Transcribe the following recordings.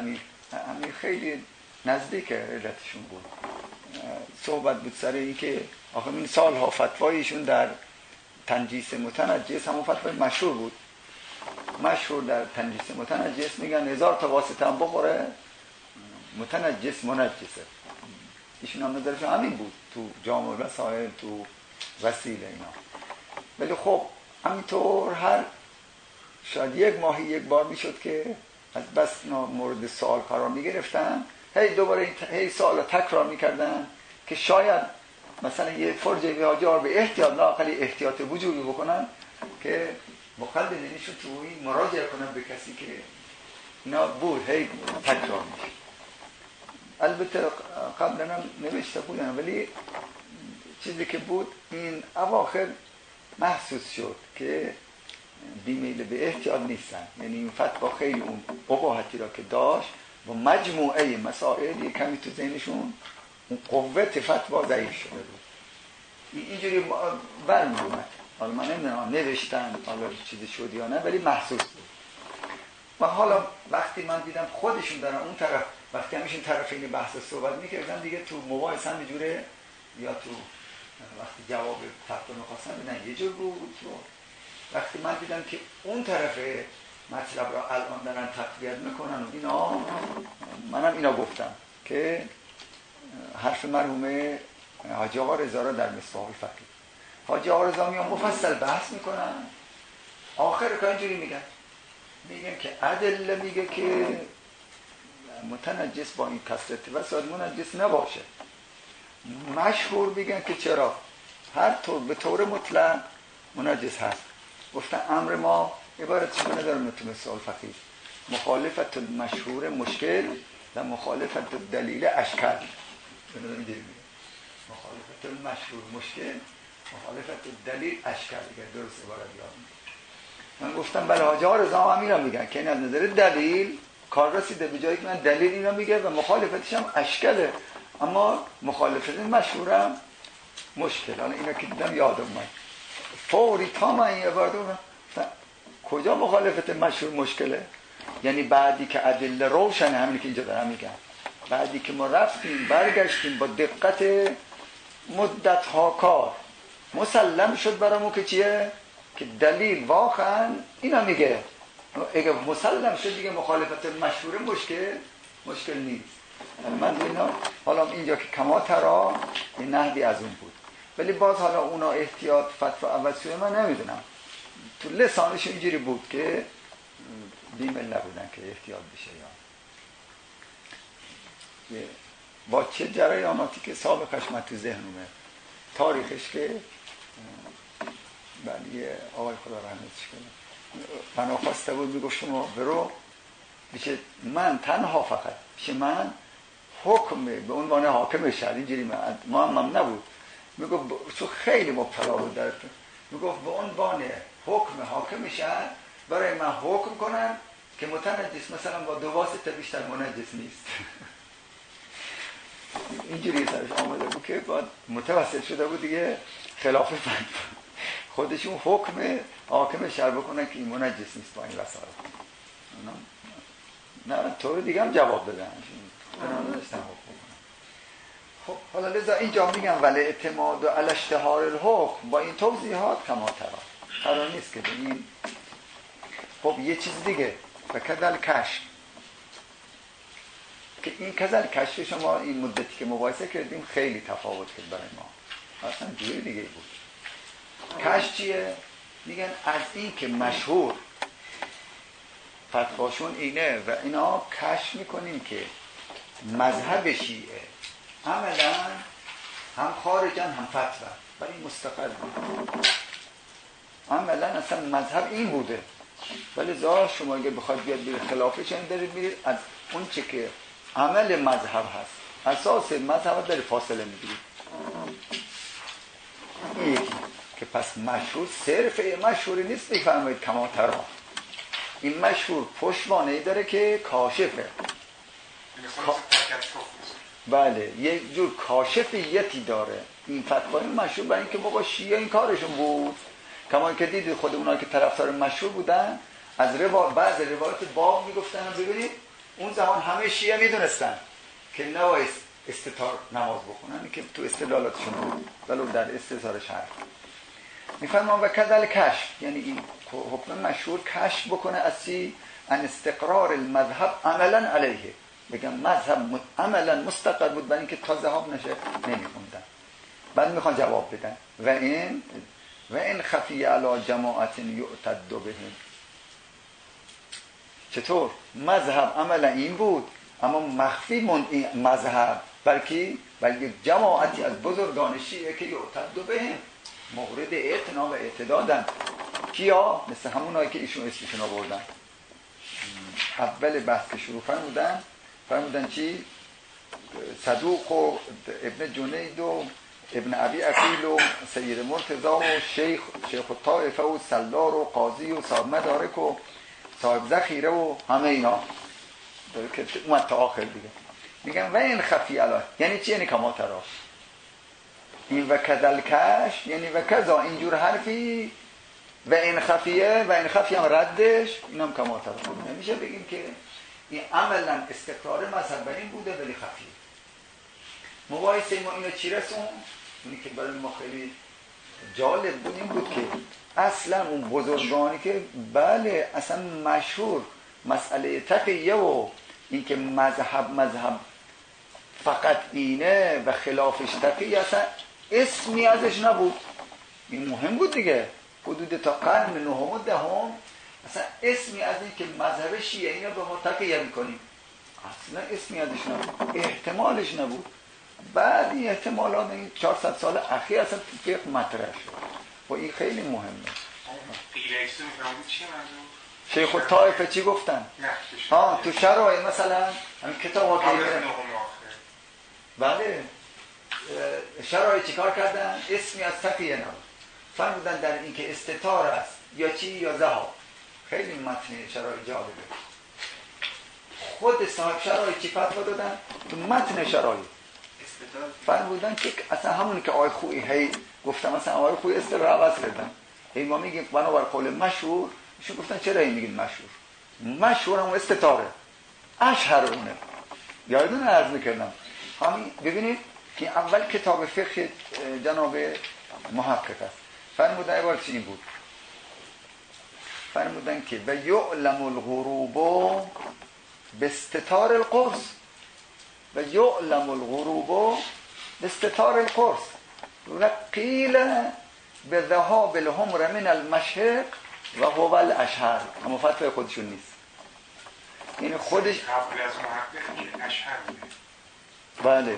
امیر خیلی نزدیک علتشون بود. صحبت بود سر این که آخه این سالها فتوایشون در تنجیس متنجس همون فتوای مشهور بود. مشهور در تنجیس متنجس میگن 1000 تا واسطه هم بخوره متنجس منجسه. ایشون هم نظرشون همین بود تو جامع وسائل، تو وسیله اینا. ولی خب همینطور هر شاید 1 ماهی 1 بار میشد که از بس مورد سوال قرار میگرفتن، هی دوباره هی سوال تکرار میکردن که شاید مثلا یه فرجه به حاجار به احتیاط، لااقل احتیاط وجودی بکنن که مقلدینشون توی مراجعه کنن به کسی که اینا بود. هی تکرار میشه. البته قبلا هم نوشته بودن، ولی چیزی که بود این اواخر محسوس شد که بیمیل به احتیاط نیستن. یعنی این فتوا خیلی اون اباحتی را که داشت و مجموعه مسائل یک کمی تو ذهنشون اون قوت فتوا ضعیف شده بود. اینجوری برمی اومد. حالا من نمیدونم نوشتن حالا چیزی شد یا نه، ولی محسوس بود. و حالا وقتی من دیدم خودشون دارن اون طرف، وقتی همیشون طرفین بحث صحبت میکردن دیگه تو مباحث هم جوره، یا تو وقتی جواب فتوا میخواستن بدن یه جور بود. وقتی من دیدم که اون طرف مطلب را الان دارن تقویت میکنن و اینا، منم اینا گفتم که حرف مرحوم حاجی آقا رضا را در مصباح الفقیه، حاجی آقا رضا میان مفصل بحث میکنن، آخر که اینجوری میگن که ادله میگه که متنجس با این کثرت و ساعت منجس نباشه. مشهور میگن که چرا هر طور به طور مطلق منجس هست. گفتن امر ما عبارت چیزی نداره تو مثال فقیه، مخالفت المشهور مشکل و مخالفت الدلیل اشکال. مخالفت المشهور مشکل، مخالفت الدلیل اشکال. اگر درست عبارت یاد میگه. من گفتم بله حاجی ها رضا هم اینا میگن که این از نظر دلیل کار رسیده به جایی که من دلیل اینا میگه و مخالفتش هم اشکاله، اما مخالفت مشهورم مشکل. حالا اینا که دیدم یادم اومد فوری تا من این عبارت رو کجا مخالفت مشهور مشکله؟ یعنی بعدی که ادله روشن، همین که اینجا دارم میگم، بعدی که ما رفتیم برگشتیم با دقت مدت ها کار مسلم شد برامون که چیه؟ که دلیل واقعا اینا میگه. اگه مسلم شد دیگه مخالفت مشهور مشکل نیست. من اینا حالا اینجا که کما ترا این نحوی از اون بود، ولی باز حالا اونا احتیاط فتوا اول سوی من نمیدونم، تو لسانش اینجوری بود که بیمل نبودن که احتیاط بشه یا با چه جریاناتی که سابقش من تو ذهنمه، تاریخش که بلی آقای خدا رحمتش کنه بنا خواسته بود میگفت شما برو بیشه من تنها فقط بیشه من حکم به عنوان حاکم شهر اینجوری ما هم نبود، میگفت چون خیلی مبتلا بود در میگفت به عنوان حکم حاکم شهر برای من حکم کنن که متنجس مثلا با 2 واسطه بیشتر منجس نیست. اینجوری سرش آمده بود که بعد متوسل شده بود دیگه خلاف فتوا خودشون حکم حاکم شهر بکنن که این منجس نیست با این وسائل. نه طور دیگه هم جواب بدن نداشتن حکم بکنن. خب حالا لذا اینجا میگم ولی اعتماد و علی اشتهار الحکم با این توضیحات کما ترا قرار نیست که این. خب یه چیز دیگه و کدل کشف که این کدل کشف شما این مدتی که مباحثه کردیم خیلی تفاوت کرد برای ما، اصلا جوری دیگه بود. کشف چیه؟ میگن از این که مشهور فتواشون اینه و اینا کشف میکنیم که مذهب شیعه عملا هم خارجن هم فتوا ولی مستقل بود، عملا اصلا مذهب این بوده، ولی ظاهر شما اگه بخواید بیاد برید خلافش این دارید میرید از اون چه که عمل مذهب هست اساس مذهب دارید فاصله میگیرید. یکی که پس مشهور صرف مشهوری نیست بفرمایید کما ترا، این مشهور پشتوانه‌ای داره که کاشفه. بله یک جور کاشفیتی داره این فتوای مشهور، برای اینکه بابا شیعه این کارشون بود. کما که دیدید خود اونایی که طرفدار مشهور بودن از بعض روایات باب میگفتن ببینید اون زمان همه شیعه میدونستن که نباید استتار نماز بخونن که تو استدلالاتشون بود ولو در استظهارش هست. میفرمان و کذل کشف، یعنی این حکم مشهور کشف بکنه از چی؟ ان استقرار المذهب عملا علیه، بگم مذهب عملا مستقر بود برای اینکه تا ذهاب نشه نمیخوندن. بعد میخوان جواب بدن و این خفی علی جماعت یعتد بهم. چطور؟ مذهب عملا این بود اما مخفی موند این مذهب، بلکه جماعتی از بزرگان شیعه که یعتد بهم مورد اعتنا و اعتدادن. کیا؟ مثل همونایی که ایشون اسمشون آوردن. اول بحث که شروع فرمودن چی؟ صدوق و ابن جنید و ابن ابی عقیل و سید مرتضی و شیخ الطائفه و سلار و قاضی و صاحب مدارک و صاحب ذخیره و همه اینا که اومد تا آخر دیگه. میگن و این خفی علا، یعنی چی؟ یعنی کما ترا. این و کذل کش یعنی و کذا اینجور حرفی و این خفیه و این خفی هم ردش، این هم کما ترا. نمیشه بگیم که این عملا استقرار مذهب بر این بوده ولی خفیه. مباحثه ما اینو چی رسون؟ اینی که برای ما خیلی جالب بود این بود که اصلا اون بزرگانی که بله اصلا مشهور مسئله تقیه و این که مذهب فقط اینه و خلافش تقیه اصلا اسمی ازش نبود. این مهم بود دیگه. حدود تا قرن نهم و دهم اصلا اسمی از این که مذهب شیعه اینو به ما تقیه میکنیم اصلا اسمی ازش نبود، احتمالش نبود. بعد این احتمالات این 400 سال اخیر اصلا فقه مطرح شد و این خیلی مهمه. شیخ الطائفه چی گفتن؟ تو شرایط مثلا همین کتاب ها که بله شرایط چی کار کردن؟ اسمی از تقیه نبود. فرمودن در این که استتار است یا چی یا ذهاب. خیلی متن شرایط جالبه. خود صاحب شرایط چی فتوا دادن؟ تو متن شرایط فرمودن که اصلا همونی که آقای خویی هی گفتم مثلا آقای خویی استقرار عوض کردن. هی ما میگیم بنابر قول مشهور، ایشون گفتن چرا این میگین مشهور؟ مشهور هم استتاره اشهر اونه. یادتون عرض میکردم همین. ببینید که اول کتاب فقه جناب محقق است. فرمودن عبارت این بود، فرمودن که و یعلم الغروب باستتار القرص و یعلم الغروب باستتار القرص و قیل به ذهاب الحمر من المشرق و هو الاشهر. اما فتوای خودشون نیست، یعنی خودش قبل از محقق اشهر بوده. بله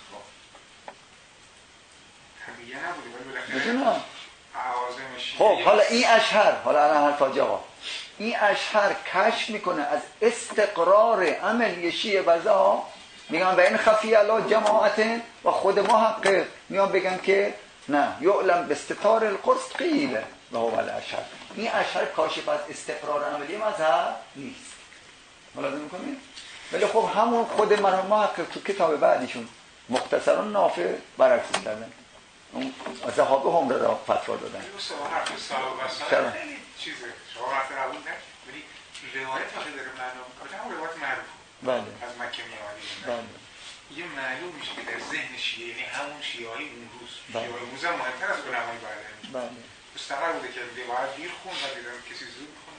طبیعه نبوده. بدونم. خب حالا این اشهر، حالا الان حرف آقا، این اشهر کشف میکنه از استقرار عملی شیعه بزا. میگن و این خفی علی جماعت و خود محقق میان بگن که نه یعلم باستتار القرص قیل و هو الاشهر. این اشهر کاشف از استقرار عملی مذهب نیست. ملاحظه میکنید؟ ولی خب همون خود محقق تو کتاب بعدیشون مختصرا نافع برعکس کردن، اون ذهاب هم را فتوا دادن. چرا؟ چیزه شما مثلا قبول نه؟ ولی روایت وقتی داره معلوم میکنه همون روایت معروف بله از مکه میاد. بله یه معلوم میشه که در ذهن شیعه، یعنی همون شیعه‌های اون روز، شیعه‌های امروز هم مهمتر از علمای بعدن. بله مستقر بوده که روایت دیر خون و دیدن کسی زود میخونه.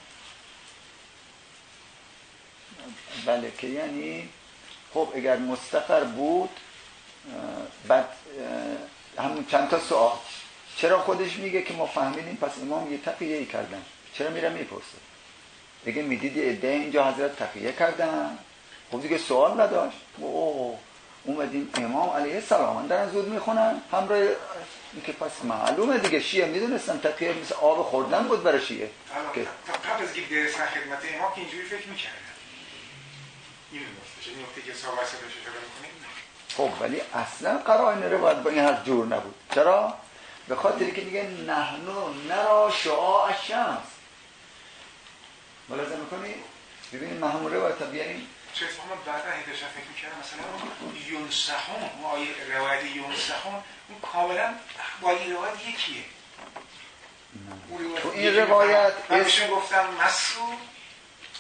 بله که یعنی خب اگر مستقر بود بعد همون چند تا سوال چرا خودش میگه که ما فهمیدیم پس امام یه تقیه کردن، چرا میره میپرسه؟ دیگه میدیدی عده اینجا حضرت تقیه کردن، خب دیگه سوال نداشت. اومدیم امام علیه السلام دارن زود میخونن همراه این که پس معلومه دیگه شیعه میدونستن تقیه مثل آب خوردن بود برای شیعه. قبل از اینکه درسن خدمت امام که اینجوری فکر میکردن این نکته این نکته که صحبت سرش اشاره میکنیم. خب ولی اصلا قرائن روایت با این حرف جور نبود. چرا؟ به خاطری که میگه نحنو نرا شعاع الشمس. ملاحظه میکنی؟ ببینید ما همون روایت بیاریم. چه فهمم بعدا هیچ فکر میکردم مثلا یونسخون ما روایت یونسخون اون کاملا با این روایت یکیه. تو این روایت اسم گفتم مسعود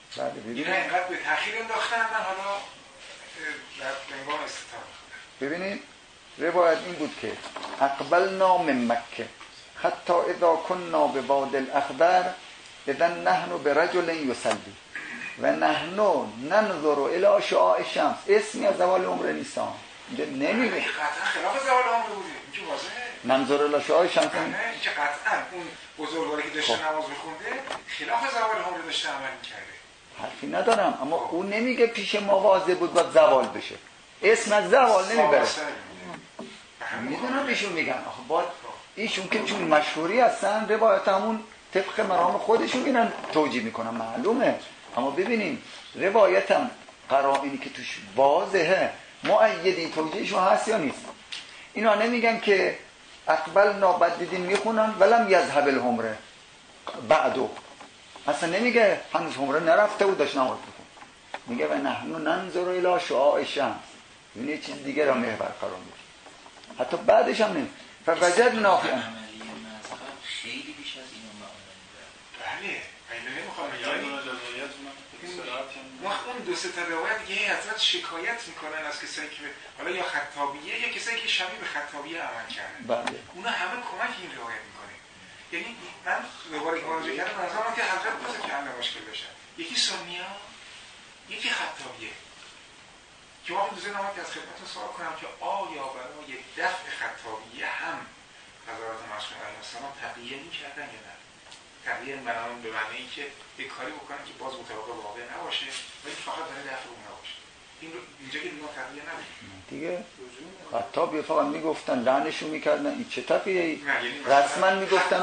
بله ببینید اینقدر به تأخیر انداختن، من حالا در هنگام استطاعت. ببینید روایت این بود که اقبلنا من مکه حتی اذا كنا بواد الاخضر اذا نحن برجل یصلی و نحن ننظر الى شعاع الشمس. اسمی از زوال عمر نیستان اینجا نمیگه قطعا خلاف زوال عمر بوده، اینجا واضحه. ننظر الى شعاع الشمس اینجا قطعا اون بزرگواری که داشته نماز میخونده خلاف زوال عمر داشته عمل میکرده. حرفی ندارم، اما اون نمیگه پیش ما واضح بود باید زوال بشه، اسم از زوال نمیبره. میدونم ایشون میگن آخه باید ایشون که چون مشهوری هستن روایت همون طبق مرام خودشون اینن توجیه میکنن معلومه. اما ببینیم روایت هم قرائنی که توش واضحه مؤیدی توجیهشون هست یا نیست. اینا نمیگن که اقبل نابد دیدین میخونن ولم یذهب الحمره بعدو، اصلا نمیگه هنوز حمره نرفته بود داشت نماز بخون، میگه و نحن ننظر الی شعاع الشمس، این یه چیز دیگه را محور قرار میده. حتی بعدش هم نمی فوجدنا فی خیلی بیش از اینو معامله بله اینو نمیخوام اون دو سه تا روایت یه حضرت شکایت میکنن از کسایی که حالا یا خطابیه یا کسایی که شبیه به خطابیه عمل کردن. بله اونا همه کمک این روایت میکنه. یعنی من دوباره که مراجعه کردم به نظرم که حضرت بازه که همه مشکل داشتن، یکی سنیه یکی خطابیه. که ما دوزه نامد که از خدمتون سوال کنم که آیا برای دفع خطابیه هم حضرات معصوم علیه السلام تقیه میکردن یا نه؟ تقیه بنابراین به معنی این که یک کاری بکنن که باز مطابق واقع نباشه ولی فقط برای دفع اون نباشه. این رو اینجا که دیگه تقیه نبود دیگه خطابیه فقط میگفتن لعنشون میکردن. این چه تقیه رسما میگفتن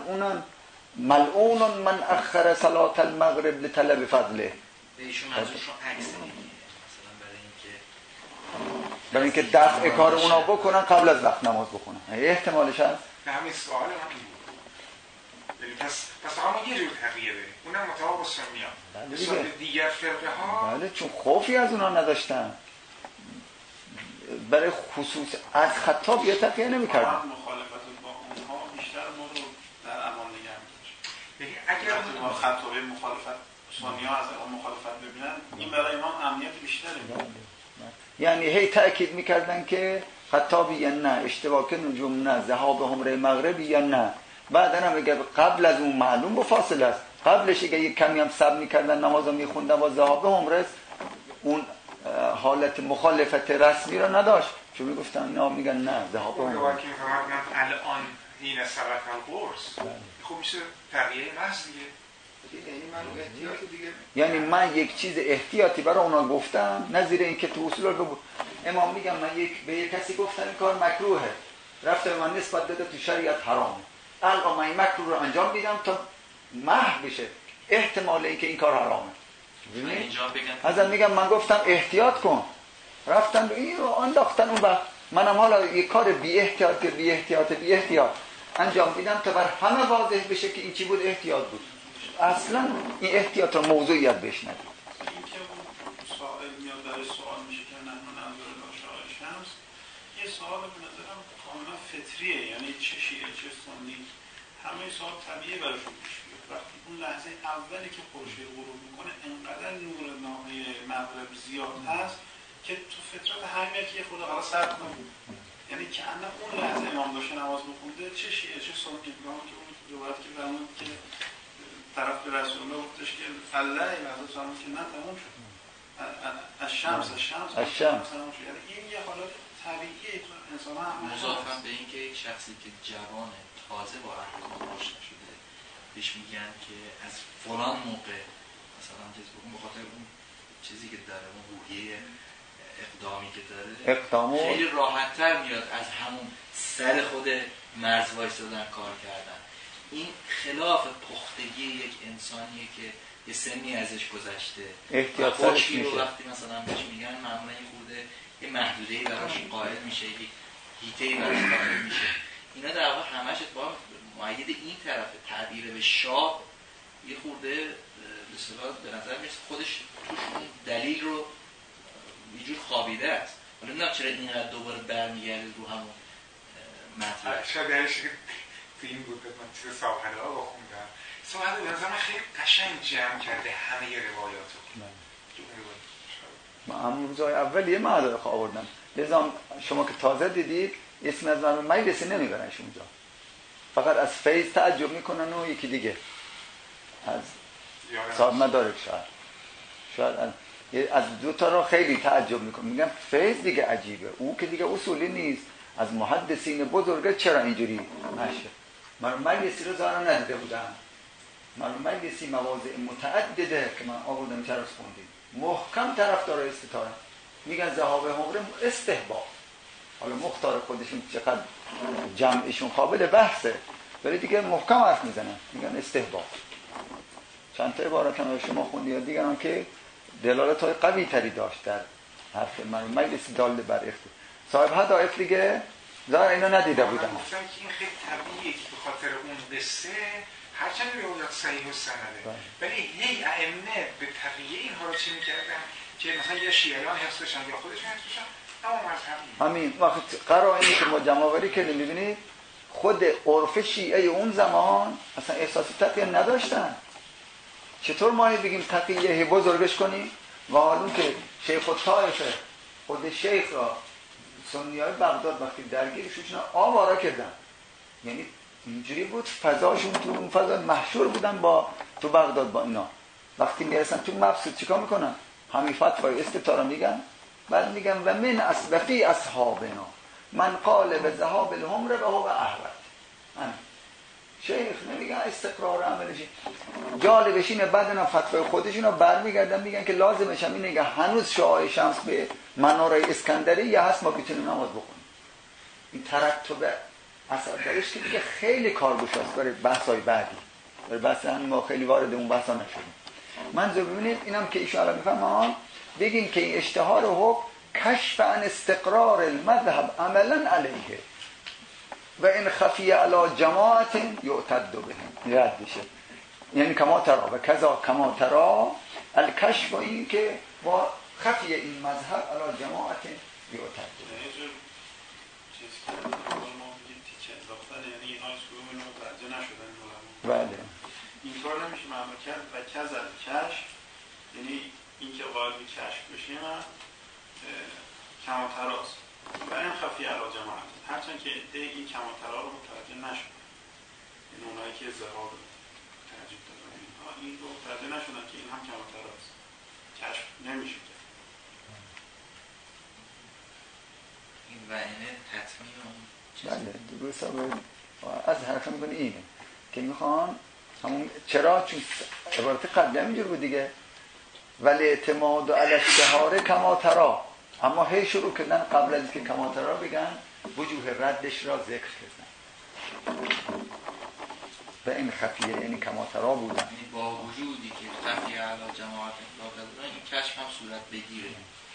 ملعون من اخر صلاة المغرب لطلب فضله. ایشون منظورشون عکس نمیگه مثلا برای اینکه دفع کار اونا بکنن قبل از وقت نماز بخونن. احتمالش هست؟ نه همین سوال من این بود. پس همون یه جور تقیه داریم، اونم مطابق با سنیان. مثال دیگر فرقه ها بله چون خوفی از اونا نداشتن برای خصوص از خطاب یه تقیه نمی کردن. مخالفت با اونها بیشتر ما رو در امان نگه می‌داشت. اگر ما خطابه مخالفت سنی‌ها از اون مخالفت ببینن این برای ما امنیت بیشتری بود. یعنی هی تأکید میکردن که خطابی یا نه، اشتباک نجوم نه، ذهاب عمره مغربی یا نه. بعدن هم اگر قبل از اون معلوم با فاصله است، قبلش اگر یک کمی هم صبر میکردن نماز رو میخوندن و ذهاب عمره اون حالت مخالفت رسمی رو نداشت، چون میگفتن اینا میگن نه ذهاب عمره. اون که میفهمن الان این سبق القرص خب میشه تقیه محض دیگه. یعنی من یک چیز احتیاطی برای اونا گفتم نظیر این که تو اصول رو بود. امام میگم من به یک کسی گفتم این کار مکروهه، رفته به من نسبت داده تو شریعت حرامه، الان من این مکروه رو انجام میدم تا محو بشه احتمال این که این کار حرامه. ازم میگم من گفتم احتیاط کن، رفتن این رو انداختن اون وقت منم حالا یک کار بی احتیاط انجام میدم تا بر همه واضح بشه که این چی بود، احتیاط بود. اصلا این احتیاط رو موضوعیت بهش ندید. این که اون سوال میاد برای سوال میشه که نحن ننظر الی شعاع الشمس، یه سوال به نظرم کاملا فطریه، یعنی چه شیعه چه سنی همه سوال طبیعی براشون پیش میاد. وقتی اون لحظه اولی که خورشید غروب میکنه انقدر نور ناحیه مغرب زیاد هست که تو فطرت همه که خدا حالا سر کنه، یعنی که اون لحظه امام داشته نماز میخونده چه شیعه چه سنی امام که اون روایت که فرمود که طرف به رسول الله گفتش که الله حضرت فرمود که نه تمام شد الشمس تمام شد. یعنی این یه حالت طبیعیه تو انسان هم مضافاً به این که یک شخصی که جوانه تازه با احکام آشنا شده بهش میگن که از فلان موقع مثلا به خاطر اون چیزی که داره اون روحیه اقدامی که داره خیلی راحت‌تر میاد از همون سر خود مرز وایسادن کار کردن. این خلاف پختگی یک انسانیه که یه سنی ازش گذشته، احتیاط سرش میشه. وقتی مثلا بهش میگن معمولا یه خورده یه محدوده‌ای براش قائل میشه، یک هیته‌ای براش قائل میشه. اینا در واقع همش با مؤید این طرف تعبیر به شاه یه خورده به اصطلاح به نظر میاد خودش توش اون دلیل رو یه جور خوابیده است. حالا نمیدونم چرا اینقدر دوباره برمیگرده رو همون مطلب. شاید این بود که من چیز صاحب حلقه با خوندم صحبت به نظر من خیلی قشنگ جمع کرده همه روایاتو. ما هم روزهای اول یه مدارک آوردم، لذا شما که تازه دیدید اسم از من مجلسی نمیبرنش اونجا، فقط از فیض تعجب میکنن و یکی دیگه از صاحب مدارک شاید از دو تا را خیلی تعجب میکنم، میگم فیض دیگه عجیبه، او که دیگه اصولی نیست، از محدثین بزرگه چرا اینجوری نشه. من مجلسی رو زارا ندیده بودم، من مجلسی مواضع متعدده که من آوردم چرا خوندیم محکم طرفدار استطاعت، میگن ذهاب حمره استحباب، حالا مختار خودشون چقدر جمعشون قابل بحثه ولی دیگه محکم حرف میزنن، میگن استحباب. چند تا عبارت هم شما خوندید دیگران که دلالت های قوی تری داشت در حرف من مجلسی داله بر اختیار صاحب هدایف دیگه ظاهر اینا ندیده بودم. من گفتم که این خیلی طبیعیه که به خاطر اون قصه هرچند روایات صحیح و سنده ولی هی ائمه به تقیه اینها رو چی میکردن که مثلا یا شیعیان حفظ بشن یا خودشون حفظ بشن، اما مذهبی همین وقت قرائنی که ما جمع‌آوری کردیم می‌بینید خود عرف شیعه اون زمان اصلا احساس تقیه نداشتن. چطور ما بگیم تقیه بزرگش کنیم و حالا که شیخ الطائفه خود شیخ را سنیای بغداد وقتی درگیرشون آوارا کردن، یعنی اینجوری بود فضاشون تو اون فضا محشور بودن با تو بغداد با اینا، وقتی میرسن تو مبسوط چیکار میکنن؟ همین فتوای استطاعه میگن، بعد میگن و من وفی اصحابنا من قال به ذهاب الحمر و هو احوط. شیخ نمیگن استقرار عملشی جالبش اینه، بعد اینا فتوای خودشون رو برمیگردن میگن که لازمش هم اینه که هنوز شعاع شمس به مناره اسکندریه هست ما بتونیم نماز بخونیم. این ترتب اثر درش که دیگه خیلی کارگوشاست برای بحث‌های بعدی، برای بحث همین ما خیلی وارد اون بحثا نشدیم. منظور ببینید اینم که ایشون الان میفهمم بگیم که این اشتهار حکم کشف عن استقرار المذهب عملا علیه و این خفی علی جماعت یعتد بهم رد بشه، یعنی کما ترا و کذا کما ترا الکشف و این که با خفی این مذهب علی جماعت یعتد بهم بله این کار نمیشه معمول کرد و کذا کشف، یعنی این که قائل به کشف بشیم کماتراست و این خفی علی جماعت، هرچند که این کماترا رو متوجه نشد، این اونایی که ذهاب ترجیح دادن این رو متوجه نشدن که این هم کماتراست، کشف نمیشه کرد. این و اینه تطمین اون بله درست از حرف میکنه اینه که میخوان همون چرا چون عبارت قبلی همینجور بود دیگه ولی اعتماد علی اشتهار کما ترا، اما هی شروع کردن قبل از که کما ترا بگن وجوه ردش را ذکر کردن و این خفیه یعنی کما ترا بودن، یعنی با وجودی که خفیه علی جماعت اطلاق بودن این کشف هم صورت بگیره.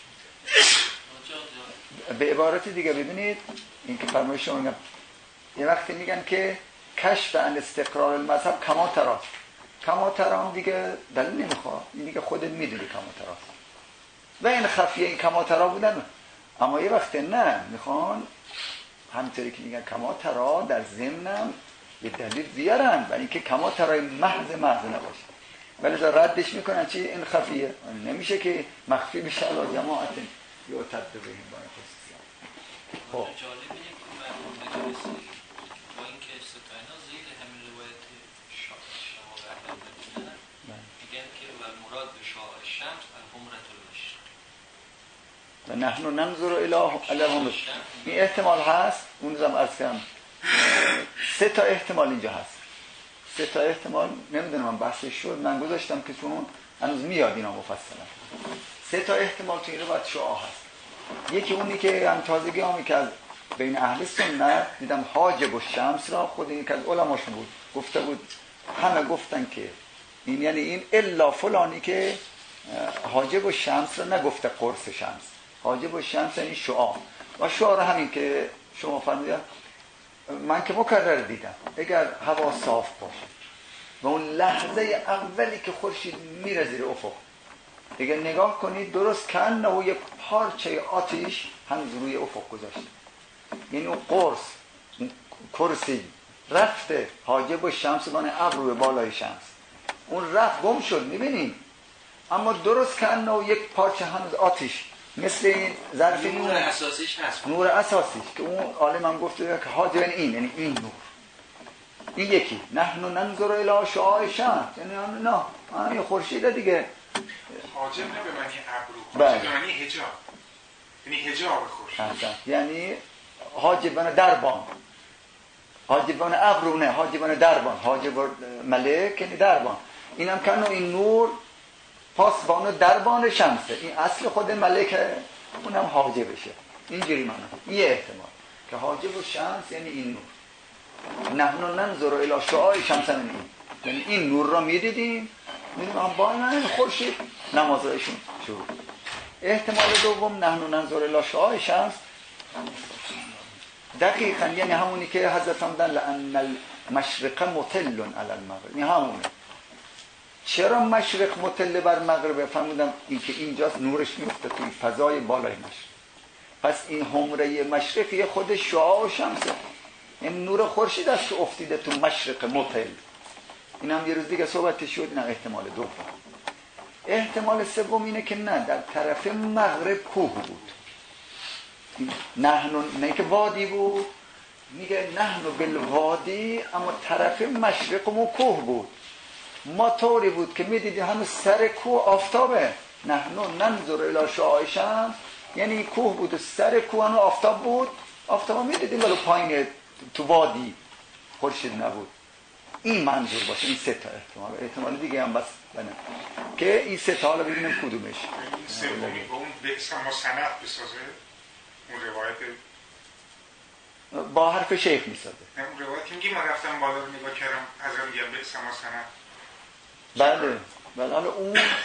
به عبارت دیگه ببینید این که فرمایش شما میگم یه وقتی میگن که کشف عن استقرار المذهب کما تراست، کما ترام دیگه دلیل نمیخواد، این دیگه خودت میدونی کما تراست و این خفیه این کما ترا بودن، اما یه وقت نه میخوان همینطوری که میگن کما ترا در ضمنم یه دلیل بیارن و اینکه کما ترای محض نباشه، ولی ردش میکنن چی این خفیه نمیشه که مخفی بشه علی جماعت یا تدبیر بهیم باید خصوصیان. خب جالب اینه که مرمون بتونستی با اینکه استطاعنا زیر همین روایت شهاب احمد بودن میگن که والمراد به شعاع الشمس الحمرة المشرق و نحن ننظر الی الحمرة. این احتمال هست اون زم از کم 3 تا احتمال اینجا هست، 3 تا احتمال نمیدونم من بحثش شد من گذاشتم که چون هنوز میاد اینا مفصلا 3 تا احتمال تو این روایت شعاع هست. یکی اونی که هم تازگی همی که از بین اهل سنت دیدم حاجب الشمس را خود این که از علماشون بود گفته بود، همه گفتن که این یعنی این الا فلانی که حاجب الشمس را نگفته قرص شمس، حاجب الشمس یعنی شعاع و شعاع همین که شما فرمودید من که مکرر دیدم اگر هوا صاف باشه و اون لحظه اولی که خورشید میره زیر افق اگر نگاه کنید درست کنه یه پارچه آتش هنوز روی افق گذاشته، یعنی اون قرص اون کرسی رفته حاجب و شمس بان ابر به بالای شمس، اون رفت گم شد میبینیم، اما درست کنه یک پارچه هنوز آتش مثل این ظرف نور اساسیش هست، نور اساسیش که اون عالم هم گفته که حاجب این، یعنی این نور. این یکی نحن ننظر الی شعاع شمس، یعنی نه این خورشید دیگه. حاجب نه به معنی ابرو، حاجب به معنی حجاب، یعنی حجاب خورشید، یعنی حاجبان دربان، حاجبان ابرو نه، حاجبان دربان، حاجب ملک یعنی دربان. اینم کنه این نور پاسبان و دربان شمسه، این اصل خود ملکه، اونم حاجبشه. اینجوری معنی یه احتمال که حاجب و شمس یعنی این نور. نحن ننظر الی شعاع شمس، یعنی این نور را میدیدیم، میدونیم هم با این خورشید نمازایشون شروع. احتمال دوم نحن ننظر الی شعاع شمس دقیقاً یعنی همونی که حضرت فرمودن لأن المشرق مطل علی المغرب، این همونه. چرا مشرق مطل بر مغرب؟ فرمودم این که اینجاست نورش میفته توی فضای بالای مشرق، پس این حمره مشرقی خود شعاع و شمسه، این نور خورشید است که افتیده تو مشرق مطل. این هم یه روز دیگه صحبت شد. این احتمال دوم. احتمال سوم اینه که نه، در طرف مغرب کوه بود، نه که وادی بود، میگه نحن بالوادی، اما طرف مشرقمون کوه بود. ما طوری بود که میدیدیم همون سر کوه آفتابه، نحن ننظر الی شعاع شمس، یعنی کوه بود و سر کوه هم آفتاب بود، آفتاب میدیدیم ولی پایین تو وادی خورشید نبود. این منظور باشه. این سه تا احتمال دیگه هم بس بنه که این سه تا حالا ببینیم کدومش. این سومی با اون بئس ما سند بسازه، اون روایت با حرف شیخ میسازه. اون روایتی میگی من رفتم بالا رو نگاه کردم حضرت میگم بئس ما سند. بله حالا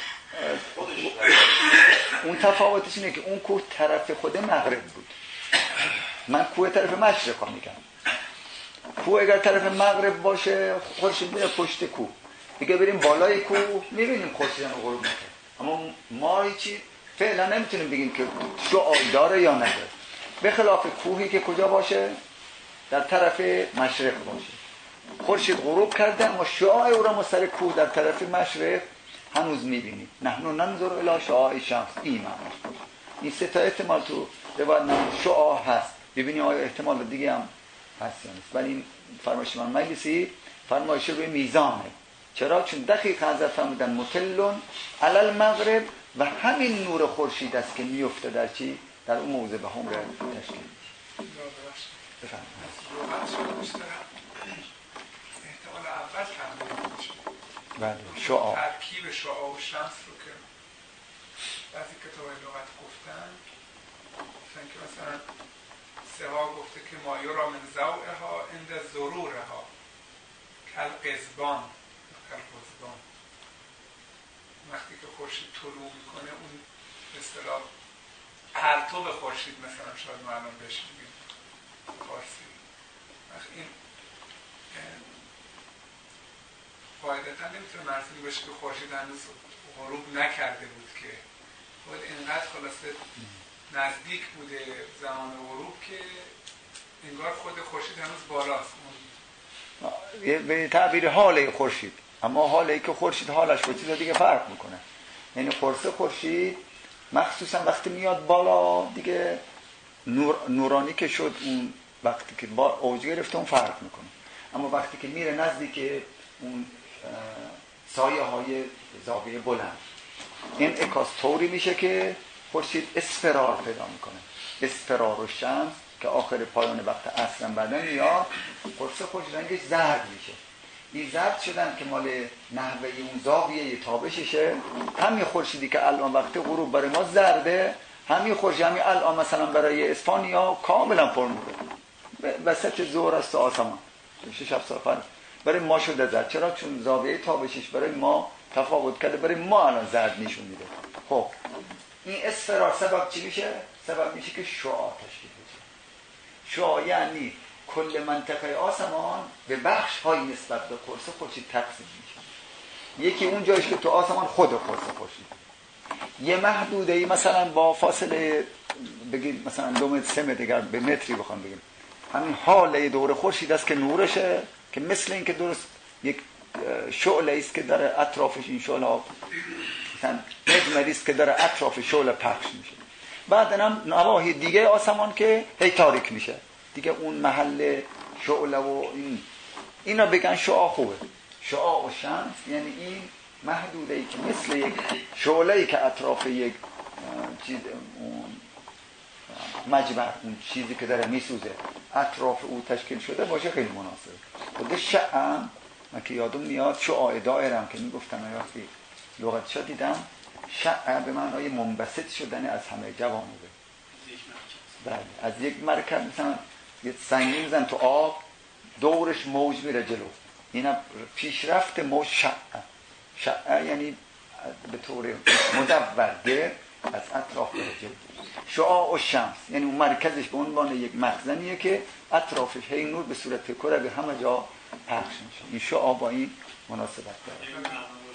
اون تفاوتش اینه که اون کوه طرف خود مغرب بود، من کوه طرف مشرق میگم. کوه اگر طرف مغرب باشه خورشید میره پشت کوه، دیگه بریم بالای کوه میبینیم خورشید رو غروب میکنه، اما ما هیچی فعلا نمیتونیم بگیم که شعاع داره یا نداره. به خلاف کوهی که کجا باشه در طرف مشرق باشه، خورشید غروب کرده اما شعاع او را ما سر کوه در طرف مشرق هنوز میبینیم. نحن ننظر الی شعاع شمس، این معناش باشه. این سه تا احتمال تو روایت شعاع هست، ببینیم آیا احتمال دیگه هم هست یا نیست. ولی این فرمایش من مجلسی فرمایش روی میزانه. چرا؟ چون دقیق حضرت فرمودن مطلون علی المغرب، و همین نور خورشید است که میفته در چی؟ در اون موضع به هم تشکیل میشه. بفرمایید. احتمال اول تنظیم میشه. بله شعاع. ترکیب شعاع و شمس رو که بعضی کتاب لغت گفتن که مثلا سوا گفته که ما یرا من ضوئها عند ضرورها کالقضبان، وقتی که خورشید طلوع میکنه اون به اصطلاح پرتو خورشید مثلا شاید ما الان بهش میگیم فارسی. وقتی این قاعدتا نمیتونه مرسوم باشه که خورشید هنوز غروب نکرده بود، که باید اینقدر خلاصه نزدیک بوده زمان غروب که انگار خود خورشید هنوز بالاست. به تعبیر حال خورشید، اما حالی که خورشید حالش با چیز دیگه فرق میکنه. یعنی قرص خورشید مخصوصا وقتی میاد بالا دیگه نورانی که شد، اون وقتی که با اوج گرفته اون فرق میکنه، اما وقتی که میره نزدیک اون سایه های زاویه بلند این انعکاس طوری میشه که خورشید اصفرار پیدا میکنه. اصفرار و شمس که آخر پایان وقت عصر بعدا میاد، قرص خورشید رنگش زرد میشه. این زرد شدن که مال نحوه اون زاویه تابششه. همین خورشیدی که الان وقت غروب برای ما زرده، همین خورشید همین الان مثلا برای اسپانیا کاملا فرم بوده، وسط ظهر است آسمان 6-7 ساعت برای ما شده زرد. چرا؟ چون زاویه تابشش برای ما تفاوت کرده، برای ما الان زرد نشون میده. خب این اصفرار سبب چی میشه؟ سبب میشه که شعاع تشکیل بشه. شعاع یعنی کل منطقه آسمان به بخش های نسبت به قرص خورشید تقسیم میشه. یکی اون جایش که تو آسمان خود قرص خورشید، یه محدوده ای مثلا با فاصله بگیم مثلا 2 متر 3 متر، اگر به متری بخوام بگیم همین حاله دور خورشید است که نورشه، که مثل این که درست یک شعله است که داره اطرافش این شعله ها مثلا مجمری است که داره اطراف شعله پخش میشه. بعد هم نواحی دیگه آسمان که هی تاریک میشه دیگه، اون محل شعله و اینا بگن شعاع خوبه. شعاع و شمس یعنی این محدوده ای که مثل یک شعله ای که اطراف یک چیز اون مجمر، اون چیزی که داره میسوزه اطراف او تشکیل شده باشه، خیلی مناسبه. خود شعم من که یادم میاد شعاع دائره هم که میگفتن یا وقتی لغتشا دیدم، شعه به معنای منبسط شدن از همه جوانبه. بله، از یک مرکب مثلا یه سنگی میزن تو آب، دورش موج میره جلو، اینا پیشرفت موج شعه یعنی به طور مدور از اطراف بره جلو. شعاع و شمس یعنی اون مرکزش به عنوان یک مخزنیه که اطرافش هی نور به صورت کره به همه جا پخش میشه. این شعاع با این مناسبت داره.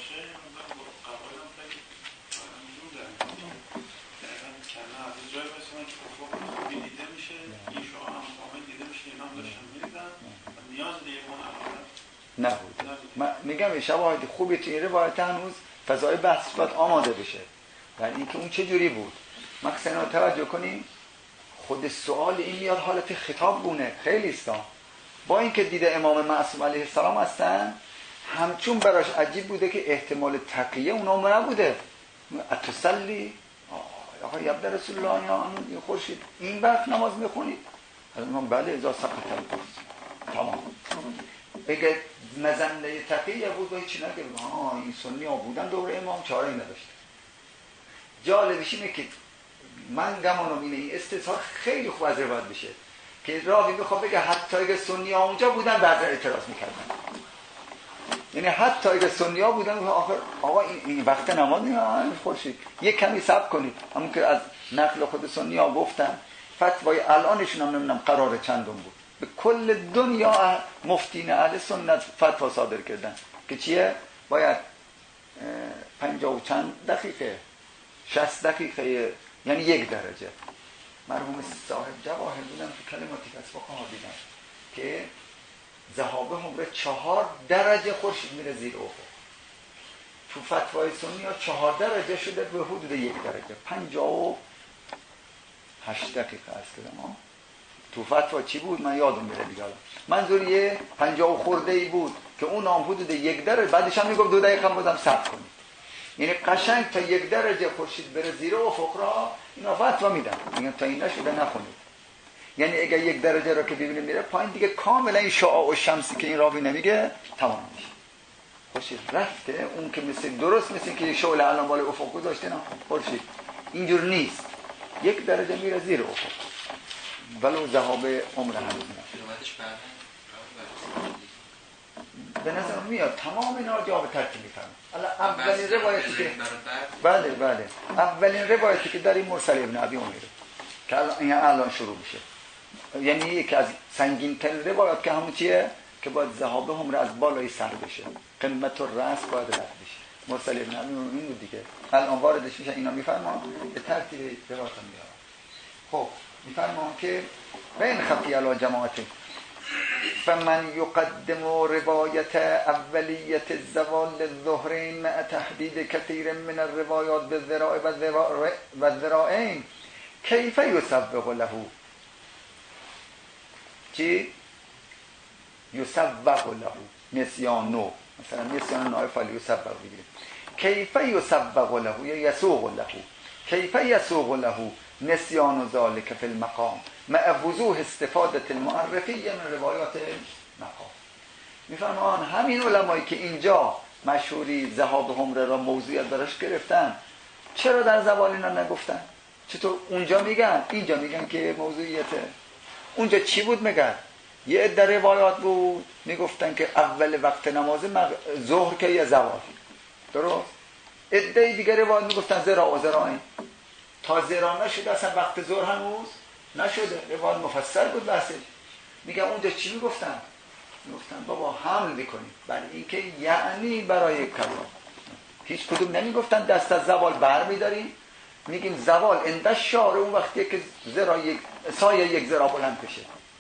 نبود. من میگم شواهد خوبی تو این روایت هنوز فضای بحث باید آماده بشه. در اینکه اون چه جوری بود. مثلا توجه کنیم خود سوال این میاد حالت خطاب گونه خیلی استا. با اینکه دیده امام معصوم علیه السلام هستن، همچون براش عجیب بوده که احتمال تقیه اونا نبوده. اتسلی آقا یبد رسول الله یا خورشید این وقت نماز میخونید؟ من بله ازا سقط تمام. اگه مزنده تقیه بود باید چی نگه این سنی ها بودن دور امام چاره نداشته. جالبش اینه که من گمانم اینه این استظهار خیلی خوب از روایت بشه که راوی میخواد بگه حتی اگه سنی ها اونجا بودن بعد اعتراض میکردن. یعنی حتی اگه سنی ها بودن آقا این وقت نماز خورشید یک کمی صبر کنید. همون که از نقل خود سنی ها گفتن فتوای الانشون هم نمیدونم قرار چندم بود، به کل دنیا مفتین اهل سنت فتوا صادر کردن که چیه؟ باید 50 و چند دقیقه 60 دقیقه یعنی 1 درجه. مرحوم صاحب جواهر بودن تو کلماتی که از فقها دیدن که ذهاب حمره 4 درجه خورشید میره زیر افق. تو فتوای سنی ها 4 درجه شده به حدود 1 درجه 58 دقیقه است که تو فتوا چی بود من یادم میره دیگه. منظور یه 50 خورده ای بود که اون هم حدود 1 درجه، بعدش هم میگفت 2 دقیقه بازم صبر کنید. یعنی قشنگ تا 1 درجه خورشید بره زیر افق را اینا فتوا میدن، میگن تا این نشده نخونید. یعنی اگه 1 درجه را که ببینید میره پایین دیگه کاملا این شعاع و شمسی که این راوی نمیگه تمام میشه. خورشید رفته اون که مثل درست مثل که شعله الان بالای افق گذاشته، نه خورشید اینجور نیست، 1 درجه میره زیر افق ولو ذهاب عمر هنوز نشد. به نظر میاد تمام اینا جواب ترتیب میفهمن. اولین روایتی که بله اولین روایتی که در این مرسل ابن ابی امیره که الان شروع میشه، یعنی یکی از سنگین ترین روایات که همون چیه که باید ذهاب عمر از بالای سر بشه، قمت الراس باید رد بشه. مرسل ابن ابی این بود دیگه. الان واردش میشه اینا میفهمن به ترتیب روایت میارن. خب میفرمان که بین خفی علی جماعته فمن یقدم روایت اولیت الزوال الظهرین مع تحدید کثیر من الروایات بالذراع و الذراعین کیف یسوق له چی؟ یسوق له نسیانو، مثلا نسیان نایفال یسوق بگیریم کیف یسوق له یا یسوق له کیف یسوق له نسیان ذالک فی المقام مع وضوح استفاده المعرفی من روایات مقام. میفرمان همین علمایی که اینجا مشهوری ذهاب حمره را موضوعیت براش گرفتن چرا در زوال اینا نگفتن؟ چطور اونجا میگن اینجا میگن که موضوعیته؟ اونجا چی بود میگن؟ یه عده روایات بود میگفتن که اول وقت نماز ظهر که یه زوال، درست؟ عده دیگه روایات میگفتن زرا و زراعین تا زرا نشده اصلا وقت ظهر هنوز نشده. روایت مفسر بود بحثش. میگم اونجا چی میگفتن؟ میگفتن بابا حمل بکنید، برای اینکه یعنی برای کذا. هیچ کدوم نمیگفتن دست از زوال بر میداریم، میگیم زوال اندش شاره اون وقتیه که سایه 1 ذرا بلند بشه.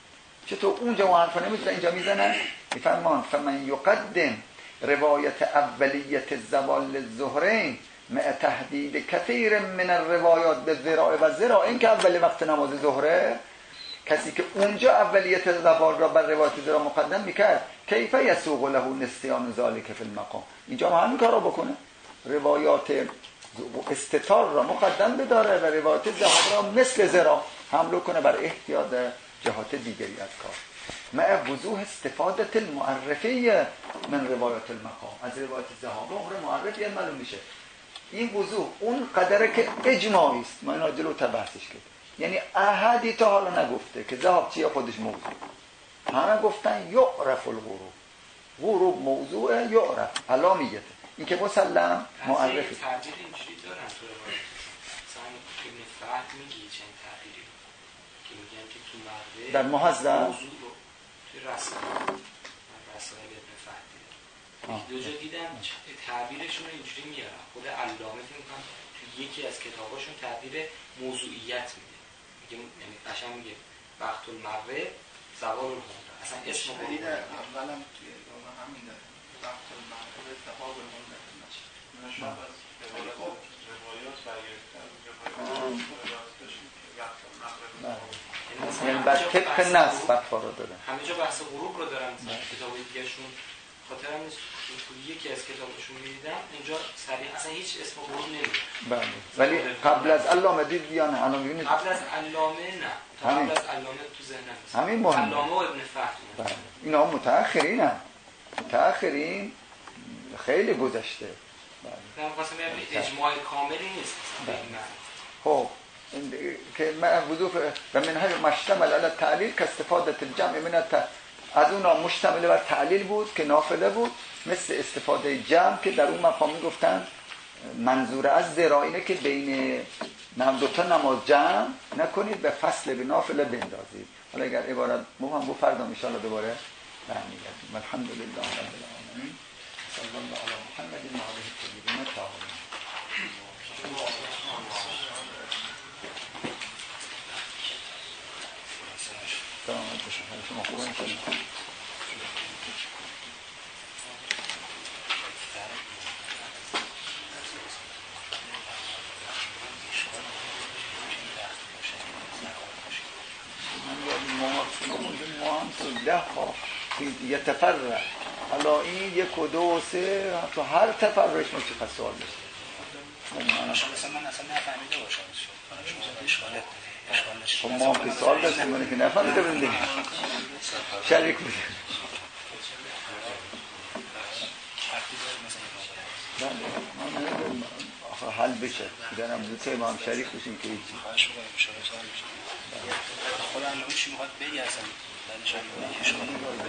چطور اونجا اون حرفا نمیزنن اینجا میزنن؟ میفرمان فمن یقدم روایت اولیت زوال الظهرین مع تهدید کثیر من الروایات به ذراع و ذراع، این که اول وقت نماز ظهره کسی که اونجا اولیت زوال را بر روایت ذراع مقدم میکرد کیف یسوق له نسیان ذلک فی المقام، اینجا هم همین کارا بکنه، روایات استتار را مقدم بداره و روایت ذهاب را مثل ذراع حمله کنه بر احتیاط جهات دیگری از کار. مع وضوح استفادت المعرفیه من روایت المقام، از روایت ذهاب اون معرفی معلوم میشه. این وضوح اون قدره که اجماعی است، ما اینا جلو بحثش کرد، یعنی احدی تا حالا نگفته که ذهاب چیه خودش موضوع، همه گفتن یعرف الغروب، غروب موضوع یعرف علامیته، این که مسلم معرفی. تعبیر اینجوری دارن تو روایت مثلا ابن فهد میگی چند تعبیری که میگن که تو مغزه در محذب موضوع رو توی رسائل ابن فهد دیدم دو جا دیدم تعبیرشون رو اینجوری میارن، خود علامه فکر می‌کنم تو یکی از کتاباشون تعبیر موضوعیت میده، میگه یعنی قشنگ میگه وقت المغرب زوال الهند، اصلا اسم شدید اولم توی ادامه همین داره وقت المغرب ذهاب الهند نشه نشان از روایات برگرفته از روایات داشتیم که وقت المغرب یعنی بر طبق نص فتوا رو دادن، همه جا بحث غروب رو دارن، کتاب دیگه‌شون خاطرم نیست تو یکی از کتابشون می‌دیدم اینجا صریح اصلا هیچ اسم غروب نمیاد. بله ولی قبل از علامه دید یا نه؟ الان می‌بینید قبل از علامه نه، قبل از علامه تو ذهنم نیست، همین مهمه. علامه و ابن فهد بله اینا متأخرین خیلی گذشته. بله من خواستم بگم اجماع کاملی نیست به این معنی. خب که وضوح و منهج مشتمل علی تعلیل که استفاده الجمع من از اونا مشتمل بر تعلیل بود که نافله بود، مثل استفاده جمع که در اون مقام میگفتن منظور از ذرا اینه که بین دوتا نماز جمع نکنید به فصل به نافله بندازید. حالا اگر عبارت مهم بود فردا ان شاء الله دوباره برمیگردیم. الحمدلله رب العالمین صلی الله علی محمد و آله الطیبین الطاهرین. شما خوبه میکنید یتفرع حالا این 1 و 2 و 3 تو هر تفرعش میشه سوال بشه. من اصلا نفهمیده باشم اشکالت خب ما که سوال داشتیم منه که نفهمیده بودیم شریک بودیم. آخه حل بشه دیدنم دوتای ما هم شریک بشیم که هیچی خود علامه چی میخواد بگی اصلا بعدش هم اشکال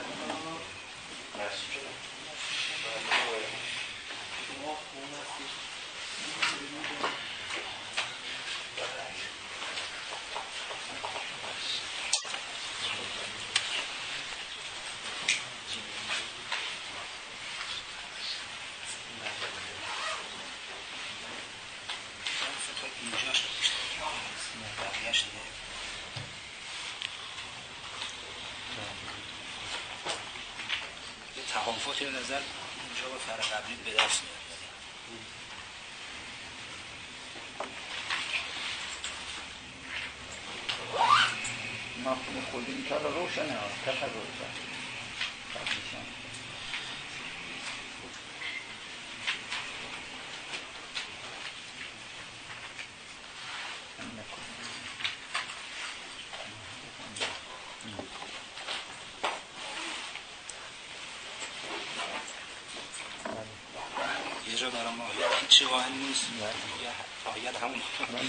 تحافظ نظر اونجا با فر قبلی به دست میاد. مفهوم خودی این کار روشنه هست کفر روشن قبلیشن یه جا برای ما هیچی واحد نیست فاید همون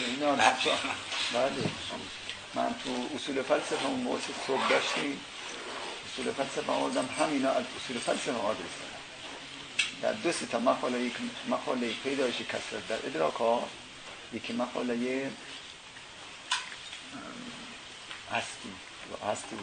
بله من تو اصول فلسفه اون موضوع صبح داشتیم اصول فلسفه آوردم همینا از اصول فلسفه آدرس در 2 تا مقاله، یک مقاله پیدایش کثرت در ادراکات، یکی مقاله هستی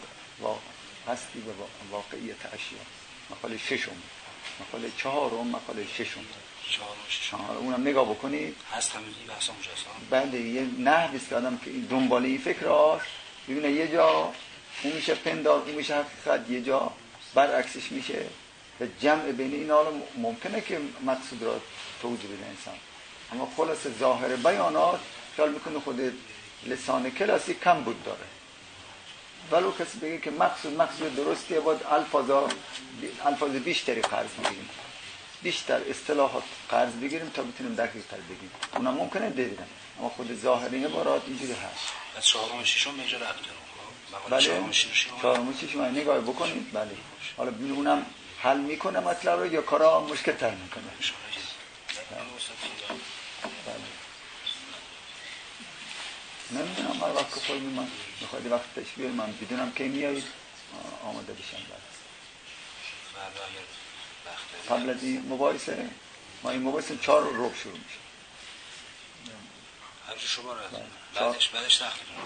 و واقعیت اشیا، مقاله 6، مقاله 4، مقاله 6 اونم نگاه بکنید هست همینی بحث اونجاست. بله یه نحوی است که آدم که دنبال این فکراش ببینه یه جا اون میشه پندار، اون میشه حقیقت، یه جا برعکسش میشه. و جمع بین این حالا ممکنه که مقصود را توضیح بده انسان، اما خلاص ظاهر بیانات خیال میکنه خود لسان کلاسیک کم بود داره. ولو کسی بگه که مقصود درستیه، باید الفاظ بیشتری قرض بگیریم، بیشتر اصطلاحات قرض بگیریم تا بتونیم دقیق تر بگیم. اونا ممکنه دیدن، اما خود ظاهری عبارات اینجوری هست. از چهارم و ششم اینجا رفت دارم. بله چهارم و ششم نگاه بکنید. بله حالا اونم حل میکنه مطلب رو یا کارا مشکل تر میکنه. نمیدونم هر وقت که خواهی من میخواد وقت تشبیه من بدونم که میایید آماده بشم. قبل از این مباحثه ما این مباحثه 4 رو شروع میشه. همچه شما را بعدش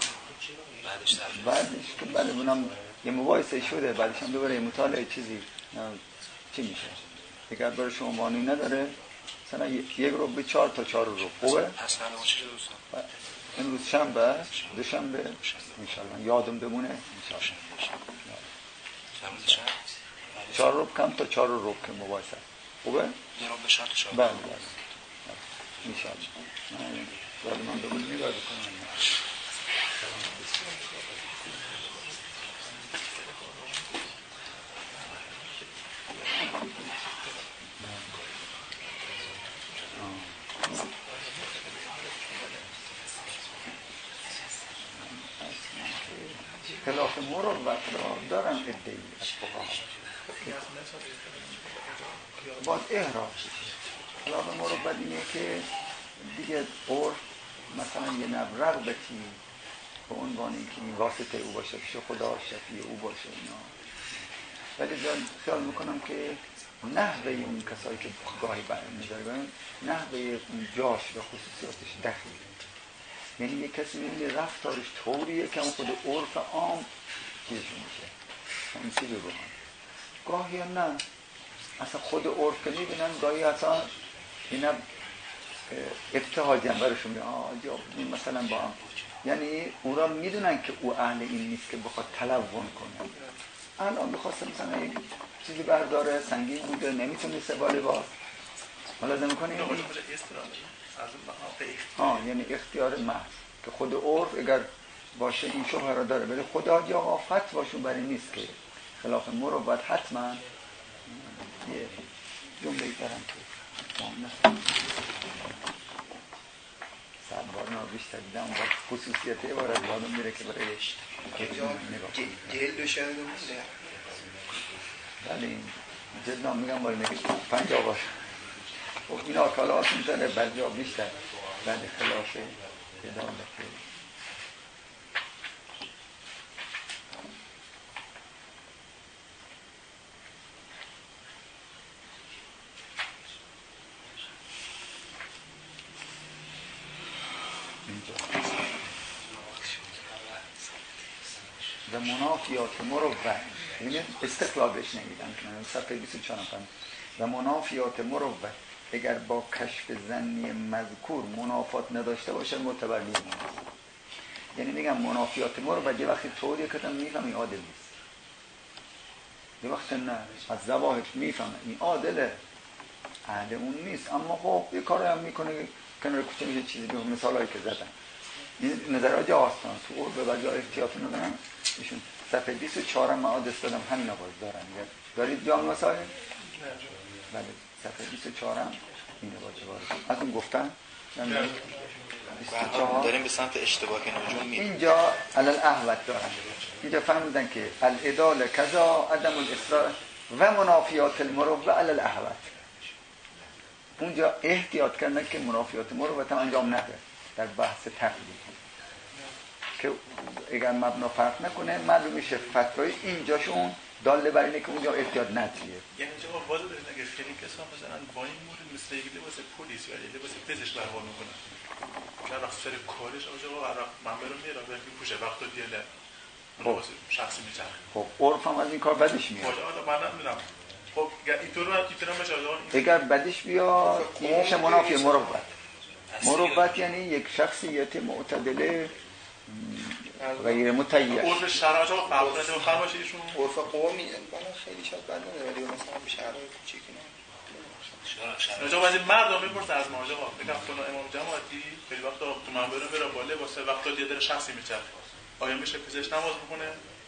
بعدش که بله اونم یه مباحثه شده، بعدش هم دوباره مطالعه چیزی چی میشه. اگر برای شما مانی نداره مثلا 1 رو به 4 تا 4 رو خوبه. پس برنامه چی دوستان؟ امروز شنبه، دوشنبه انشالله یادم بمونه انشالله. 4 رو کم تا 4 رو که مباحثه خوبه؟ 2 رو به 4 تا 4. بله انشالله. من دوباره نگاه بکنم. خلاف مروت را دارن ادعی از فقها باید احراز بشه. خلاف مروت اینه که دیگه عرف مثلا یه نوع رغبتی به عنوان اینکه این واسطه او باشه که خدا شفیع او باشه اینا، ولی خیال میکنم که نحوه اون کسایی که گاهی بیان می‌ذارن نحوه اون جاش و خصوصیاتش دخیل، یعنی یک کسی می‌بینه رفتارش طوریه که اون خود عرف عام چیز میشه این چیزی رو گاهی هم نه اصلا خود عرف که می‌بینن گاهی اصلا اینا ابتهاج هم برشون میگه مثلا با هم، یعنی او را میدونن که او اهل این نیست که بخواد تلون کنه. الان میخواست مثلا یک چیزی برداره سنگین بوده نمیتونه سباله باز حالا نمیکنه یعنی اختیار محض که خود عرف اگر باشه این شبه را داره، ولی خدا جا آفت باشون برای نیست که خلاف مروت حتما یه جمله دارم که سربار نا بیشتر دیدم با خصوصیت عبارت یادم میره که برای جلد و شاید مونده بله این جلد نام میگم باید نگه 50 بار این آکالات میزنه بعد بیشتر بعد خلاف ادالت و منافیات مروت یعنی استقلال بهش نمیدن صفحه 24 و منافیات مروت اگر با کشف ظنی مذکور منافات نداشته باشه معتبر نیست. یعنی میگم منافیات مروت یه وقتی طوریه که من میفهم این عادل نیست، یه وقتی نه از ظواهر میفهم این عادله اهل اون نیست، اما خب یه کاری هم میکنه کنار کوچه میشه چیزی به مثالایی که زدن این نظرات آستان تو به بعد احتیاط ندارن ایشون صفحه 24 معاد استادم همین آواز دارن دارید جان مسائل؟ بله صفحه 24 هم این آواز از اون گفتن داریم به سمت اشتباه که نجوم میریم. اینجا علل احوت دارن، اینجا فهمیدن که الادال کذا عدم الاصرار و منافیات المروت و علل احوت، اونجا احتیاط کردن که منافیات مروت هم انجام نده در بحث تقلید که اگر مبنا فرق نکنه معلوم میشه فتوای اینجاشون داله بر اینه که اونجا احتیاط ندیه. یعنی اینجا واضحه دارید اگه خیلی کسا مثلا با این مورد مثل یک لباس پلیس یا لباس پزشک برخورد میکنن که وقت سر کارش آقا من برم میرم برم پوشه وقتا دیگه لباس شخصی میچرخه. خب عرف هم از این کار بدش میاد. حالا من نمیدونم خب اینطور میشه اگر بدش بیاد این میشه منافی مروت. مروت یعنی یک شخصیت معتدله غیر متعین. عرف شرع ها فرق نده بفرمایید ایشون. عرف قومی بالا خیلی شاید بد نداره ولی مثلا به شهرهای کوچیکی نه. راجع بعضی مردم میپرسن از ما آقا بگم فلان امام جماعتی خیلی وقتا تو منبر میره بالا واسه وقتا یه در شخصی میچرخه آیا میشه پزشک نماز بخونه؟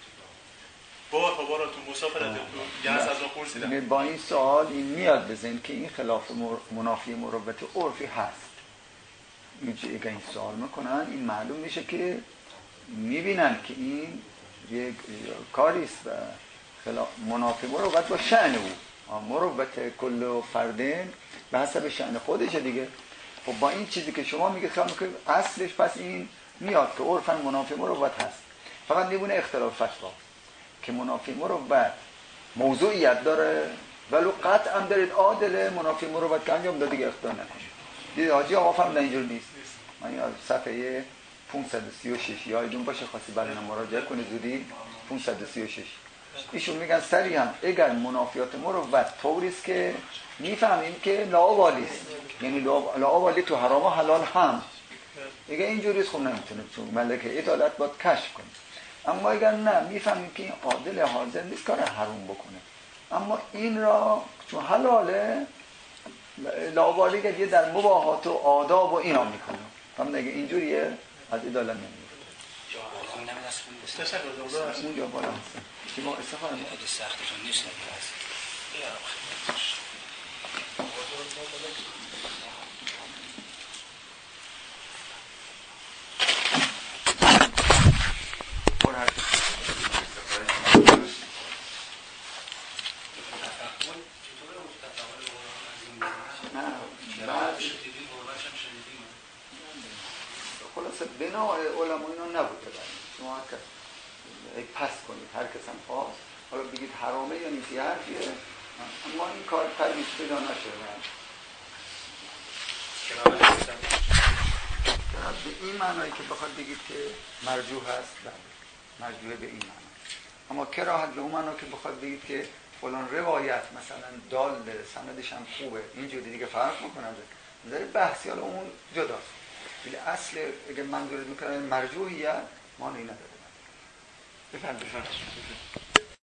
بارا تو مسافرت تو یعنی از اون پرسیدم. با این سوال این میاد بزن که این خلاف منافی مروت عرفی هست. اگه این سوال میکنن این معلوم میشه که میبینن که این یک کاریست و خلاف منافی مروت با شأن او. مروت کل فردین به حسب شأن خودشه دیگه. خب با این چیزی که شما میگه خیال میکنید اصلش پس این میاد که عرفاً منافی مروت هست. فقط میبونه اختلاف فتوا که منافی مروت موضوعیت داره ولو قطعا دارید عادل منافی مروت که انجام داده دیگه اختلاف نکنید. دیدید حاجی آقا فهمیدن اینجور نیست. من صفحه 536 یادتون باشه خواستی برای مراجعه کنید زودی 536 ایشون میگن صریحاً اگر منافیات مروت طوریست که میفهمیم که لاوالیست، یعنی لاوالی تو حرام و حلال هم اگر اینجوریست خب نمیتونه چون ملکه عدالت باید کشف کنه. اما اگر نه میفهمیم که این عادل حاضر نیست کار حرام بکنه اما این را چون حلاله لاوالی که دیگه در مباحات و آداب و اینا میکنه هم اگه اینجوریه از عدالت نمیده. اونجا بالا هستن که ما استفاده میکنم اگه سختتون نیست نگه خلاصه بنای علما اینا نبوده شما پس کنید هر کس هم خواست حالا بگید حرامه یا نیست یه حرفیه اما این کار ترویج پیدا نشده به این معنایی که بخواد بگید که مرجوح هست مرجوح به این معنی اما کراهت به اون معنی که بخواد بگید که فلان روایت مثلا دال سندش هم خوبه اینجوری دیگه فرق میکنه نظر بحثی حالا اون جداست ولی اصل اگه منظورت میکنه مرجوحیت معنی نداره. بفرمایید.